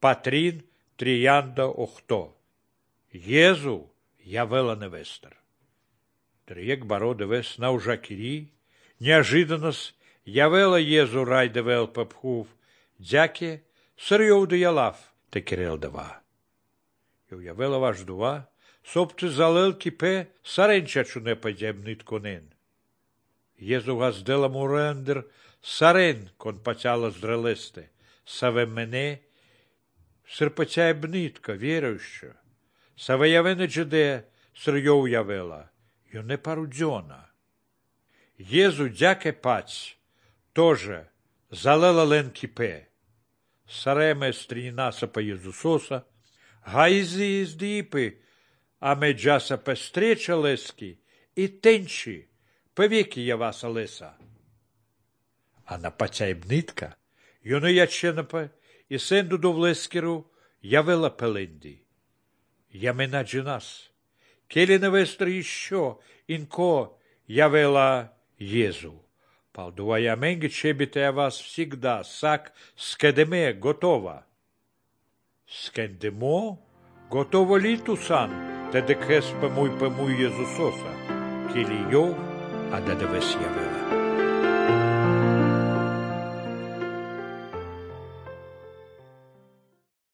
Патрин, Триянда, Охто. Езу явела невестер. Триек бородовес на ужакири, неожиданность явела Езу райдевел пепхув, дяке, сырьовду ялав, те кирелдова. И уявела важдува, сопты залел кипе, саренчачу не подемнит конен. Езу газдела мурендер, сарен, кон потяла здрелесте, саве мене, сирпотяй бнитка, верующа, саве явене джеде, сырьов явела, ё не парудзона. Езу дяке паць, тоже залела лен кипе, сареме стринаса по Езусоса, гайзи из дипы, а меджаса пестреча лески, и тенчи, повеки я вас леса. А на пацяйбнитка, юно яченапе, и сенду до влескеру, явела пеленди. Я менаджинас, келе невестр еще, инко явела Езу. Палдува я менге чебите я вас всегда, сак скедеме готова. Скендемо, готово ли тусан, те декес пемуй Езусоса, келе йов, а да девес явела.